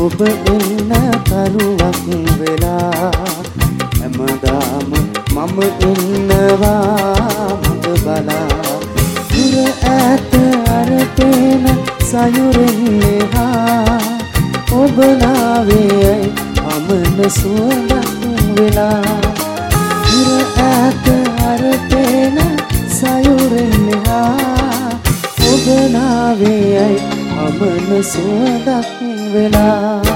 ඔබ එන්න තරුවක් වෙලා හැමදාම මම ඉන්නවා මඟ බලා දුර ඈත අර පේන සයුරෙන් එහා ඔබ නාවේ අමන සුවඳක් වෙලා දුර ඈත අර පේන සයුරෙන් එහා ඔබ නාවේ අමන සුවඳක් වෙලා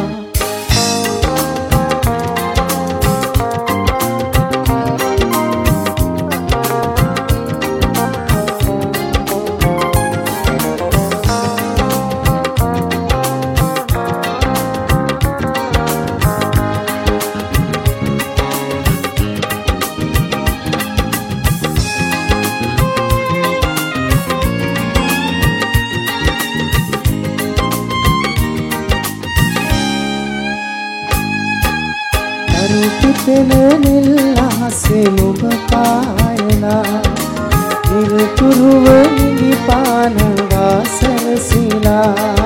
පිපෙන නිල් අහසේ ඔබ පායලා නිරතුරුව නිදි පානවා සැරසිලා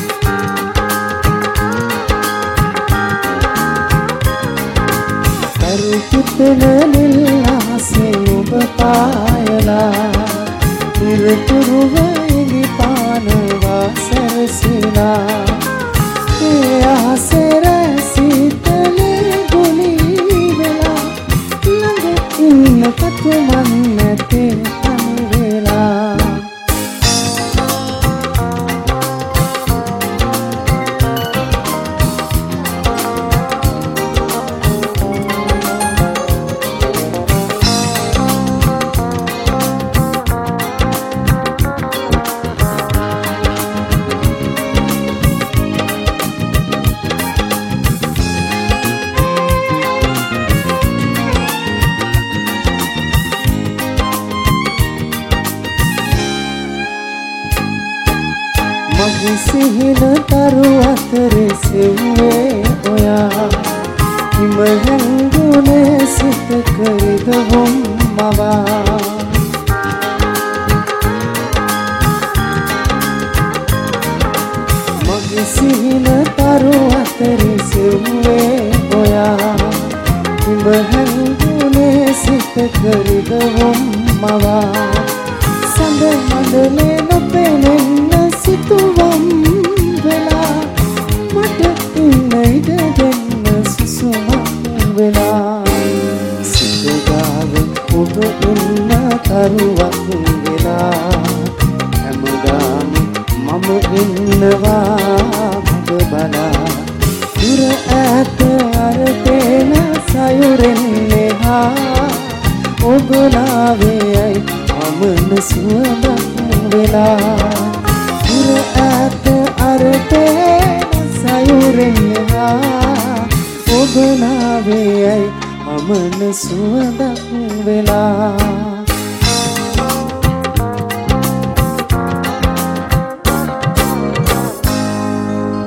පිපෙන නිල් අහසේ ඔබ පායලා නිරතුරුව නිදි පානවා සැරසිලා ඒ අහසේ කතුමන් නැතේ තනි වෙලා මගේ සිහින තරු අතරේ සෙව්වේ ඔයා හිම හැංගුනේ සිත කරිදවුම් මවා මගේ සිහින තරු අතරේ සෙව්වේ ඔයා හිම හැංගුනේ සිත කරිදවුම් මවා සඳ මඩලේ නොපෙනෙන්න සිතුවම් වෙලා මට ඉන්න ඉඩ දෙන්න සුසුමක් වෙලා සිත ගාව ඔබ ඉන්න තරුවක් වෙලා හැමදාම මම ඉන්නවා මඟ බලා දුර ඈත අර පේන සයුරෙන් එහා ඔබ නාවේ අමන සුවඳක් වෙලා දුර ඈත අර පේන සයුරෙන් එහා ඔබ නාවේ අමන සුවඳක් වෙලා